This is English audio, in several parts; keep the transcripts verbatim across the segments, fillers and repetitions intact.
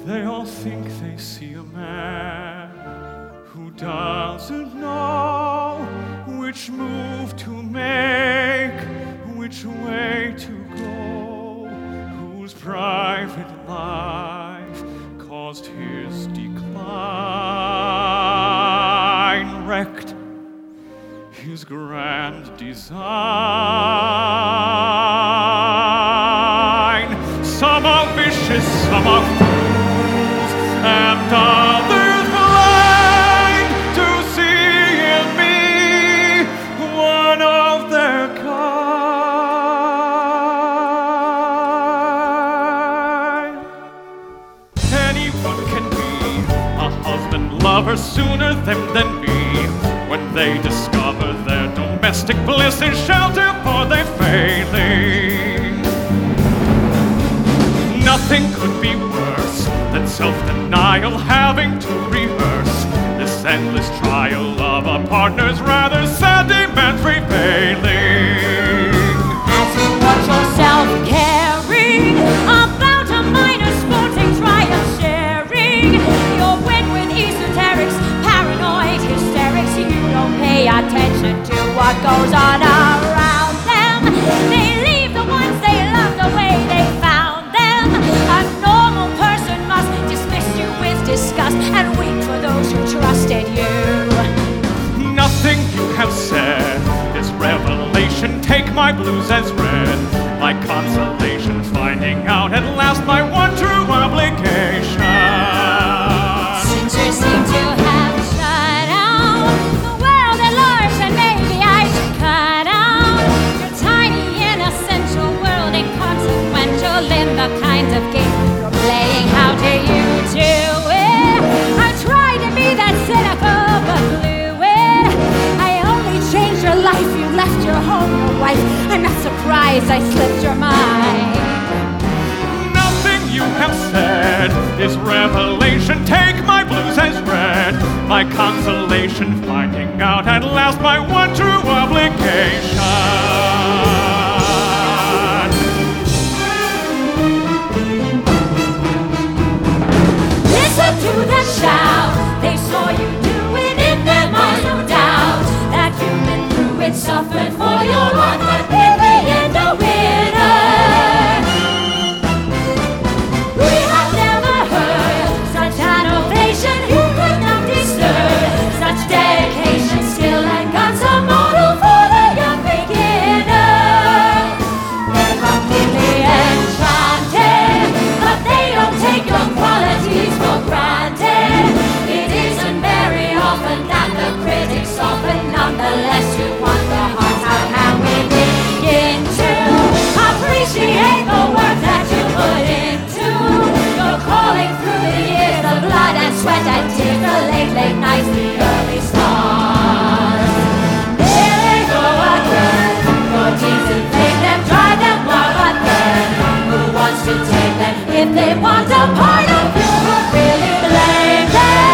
They all think they see a man who doesn't know which move to make, which way to go, whose private life caused his decline, wrecked his grand design. Some are vicious, some are fools, and others blind to see in me one of their kind. Anyone can be a husband, lover sooner than, than me, when they discover their domestic bliss is shelter for their failing. Nothing could be worse than self-denial, having to rehearse this endless trial of a partner's rather sad demands prevailing. As you watch yourself caring about a minor sporting triumph, sharing your win with esoterics, paranoid hysterics, you don't pay attention to what goes on around them. They leave the ones they love the way they found them. A normal person must dismiss you with disgust and weep for those who trusted you. Nothing you have said is revelation. Take my blues as read, my consolation, finding out at last my one true obligation. Since you seem to have shut out the world at large, and maybe I should cut out your tiny inessential world, inconsequential in the kinds of games you're playing. How do you do it? I tried to be that cynical but blew it. I only changed your life, you left your home, your wife. I'm not surprised I slipped your mind. Nothing you have said is revelation. Take my blues as read, my consolation, finding out at last my one true obligation. Listen to them shout, they saw you do it in their minds, no doubt that you've been through it, suffered for your life, but in the end a winner. We have never heard such an ovation, who could not deserve such dedication, skill and guts, a model for the young beginner. They're completely enchanted, but they don't take your qualities for granted. It isn't very often that the critics soften. Nonetheless, you want the hearts. How can we begin to appreciate the work that you put into your calling through the years, the blood and sweat and tears, the late, late nights, the early stars? Here they go again. Your teams inflame them, drive them wild, but then who wants to take them? If they want a part of you, who'd really blame them?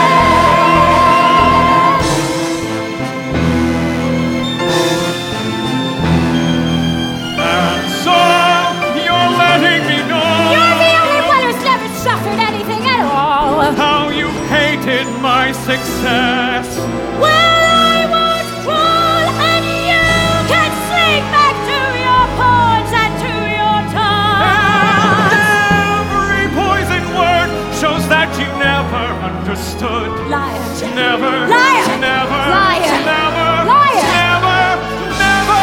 And so you're letting me know You're the only one who's never suffered anything at all. how you hated my success. Well, I won't crawl, and you can slink back to your pawns and to your tongue. Every poison word shows that you never understood. Liar. Never, Liar. never, Liar. never, Liar. never, never.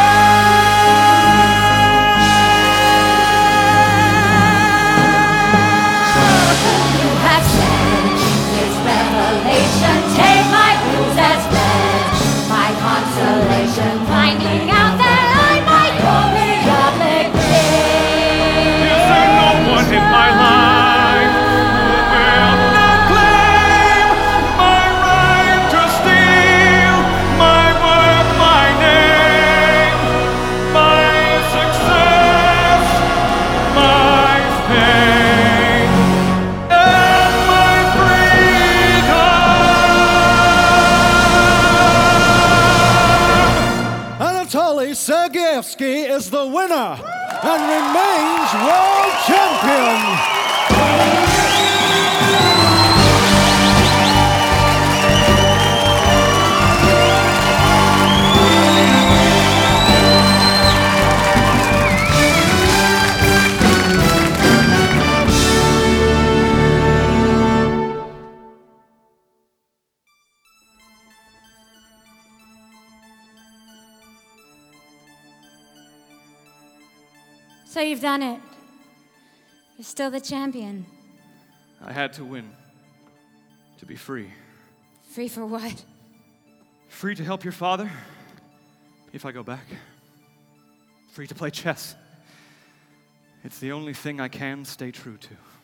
You have said it's revelation. Take my blues as read, my consolation, finding out that I might go the obligation. Is there no one in my life who will not claim my right to steal my work, my name, my success, my fame, and my freedom? Anatoly Sergeyevsky is the winner and remains world champion. So you've done it. You're still the champion. I had to win. To be free. Free for what? Free to help your father, if I go back. Free to play chess. It's the only thing I can stay true to.